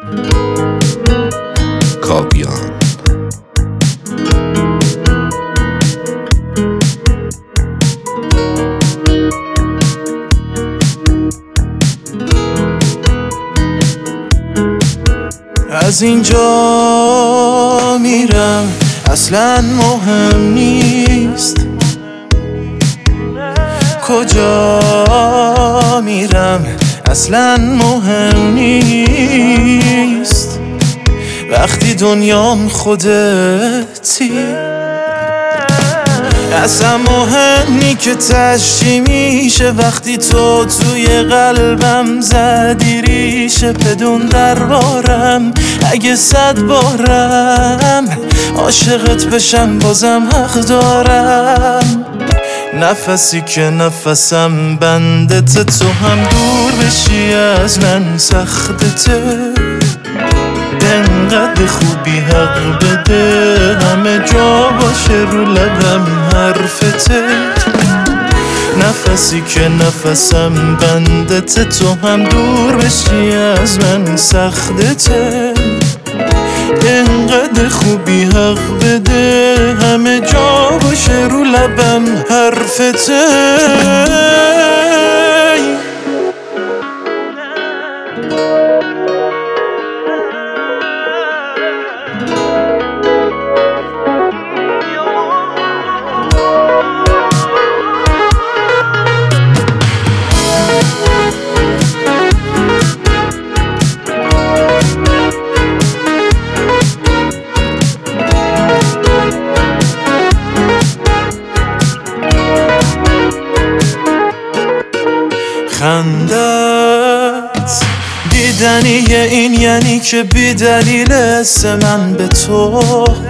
کاویان. از اینجا میرم اصلا مهم نیست، کجا میرم اصلا مهم نیست، وقتی دنیام خودتی اصلا مهم نی که تشتی میشه، وقتی تو توی قلبم زدی ریشه، بدون دربارم اگه 100 بارم عاشقت بشم بازم حق دارم. نفسی که نفسم بندته، تو هم دور بشی از من سختته، انقدر خوبی حق بده همه جا باشه رو لبم حرفته. نفسی که نفسم بندته، تو هم دور بشی از من سختته، انقدر خوبی حق بده همه جا باشه رو لبم حرفته. خندت دیدنیه، این یعنی که بی دلیل اسم من به تو،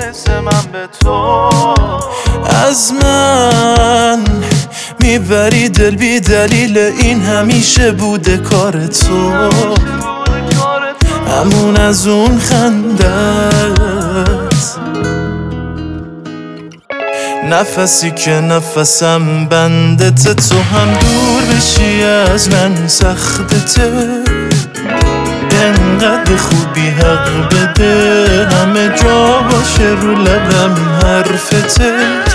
از من میبری دل بی دلیل، این همیشه بوده کار تو، همون از اون خندت. نفسی که نفسم بندته، تو هم دور بشی از من سختته، انقدر خوبی حق بده همه جا باشه رو لبم حرفته.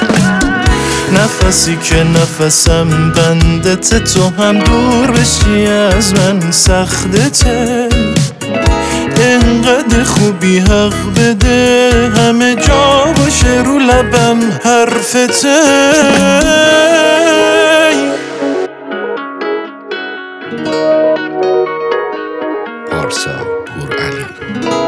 نفسی که نفسم بندته، تو هم دور بشی از من سختته، انقدر خوبی حق بده همه جا باشه رو لبم حرفته. پارسا پورعلی.